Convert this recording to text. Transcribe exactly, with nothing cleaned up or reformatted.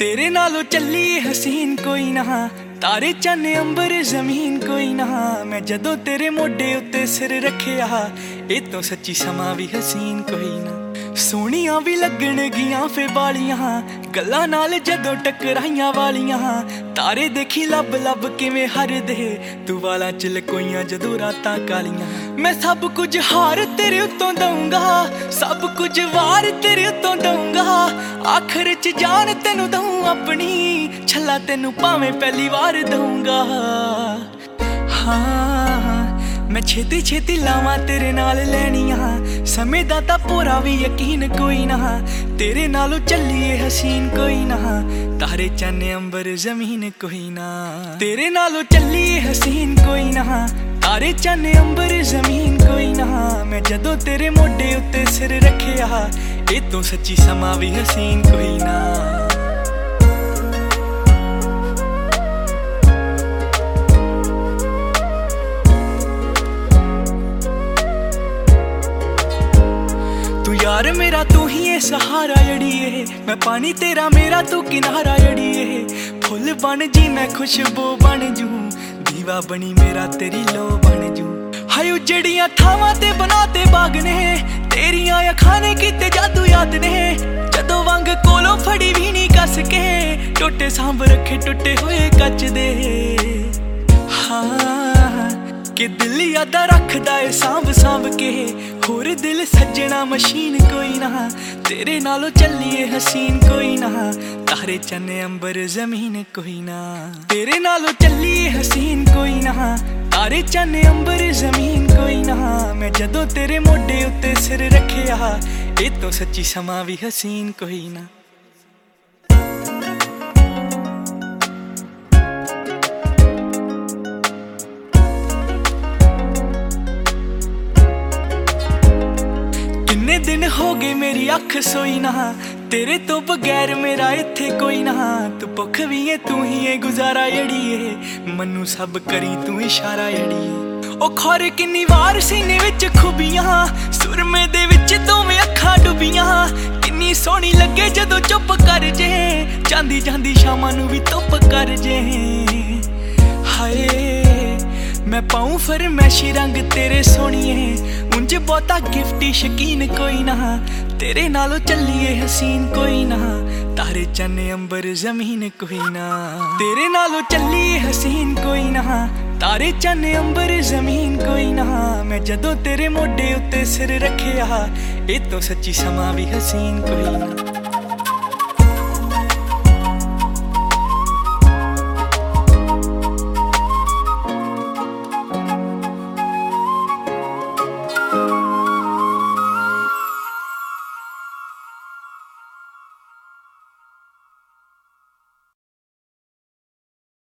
तेरे नालों चली हसीन कोई ना, तारे चन्न अंबर जमीन कोई ना। मैं जदों तेरे मोढे उत्ते सिर रखिया, ए तो सच्ची समा भी हसीन कोई ना। सोहणियां भी लगण गियां फे बालियां, गल्लां नाल जदों टकराइयां वालियां। तारे देखी लब लब किवें हरदे, तू वालां च लकोइयां जदों रातां कालियां। मैं सब कुछ हार तेरे उत्तों दूंगा, सब कुछ वार तेरे उत्तों दूंगा। आखिर च जान तेनू दूं अपनी, छल्ला तेनू भावें पहली वार दूंगा। हाँ मैं छेती छेती लावां तेरे नाल लैनियां, समय दा तां पूरा भी यकीन कोई ना। तेरे नालों चलिए हसीन कोई ना, तारे चन्न अंबर जमीन कोई ना। तेरे नालों चलिए हसीन कोई ना, तारे चन्न अंबर जमीन कोई ना। मैं जदों तेरे मोढे उत्ते सिर रखिया, ए तो सच्ची समा भी हसीन कोई ना। तू यार मेरा तू ही है सहारा जड़िए, मैं पानी तेरा मेरा तू किनारा जड़िए। फुल बन जी मैं खुशबू बन जू, दीवा बनी मेरा तेरी लो बन जू। हाय उजड़ियां थावां ते बनाते बाग ने, तेरियां अखां ने कीते जादू याद ने। जदों वंग कोलों फड़ी भी नहीं कस के, टोटे सांभ रखे टुटे होए कच दे। हाँ कि दिल यादा रखदा है सांभ सांभ के, होर दिल सज्जना मशीन कोई ना। तेरे नालों चलिए हसीन कोई ना, तारे चन्न अंबर जमीन कोई ना। तेरे नालों चलिए हसीन कोई ना, तारे चन्न अंबर जमीन कोई ना। मैं जदों तेरे मोढे उत्ते सिर रखिया, ए तो सच्ची समा भी हसीन कोई ना। किन्ने दिन हो गए मेरी अख सोई ना, तेरे तो बगैर मेरा इत्थे कोई ना। तू भुख भी है तू ही है गुजारा जड़िए, मन्नू सब करी तू इशारा जड़िए। ओ खौर किन्नी वार सीने विच खुबियां, सुरमे दे विच दोवें अखां डुबियां। किन्नी सोहनी लगे जदों चुप कर जे, जांदी जांदी शामां नू भी धुप कर जे। हाय मैं पाऊं फरमैशी रंग तेरे सोहणिए, उंज बहुता गिफ्टी शकीन कोई ना। तेरे नालों चलिए हसीन कोई ना, तारे चन्न अंबर जमीन कोई ना। तेरे नालों चलिए हसीन कोई ना, तारे चन्न अंबर जमीन कोई ना। मैं जदों तेरे मोढे उत्ते सिर रखिया, ए तो सच्ची समा भी हसीन कोई ना।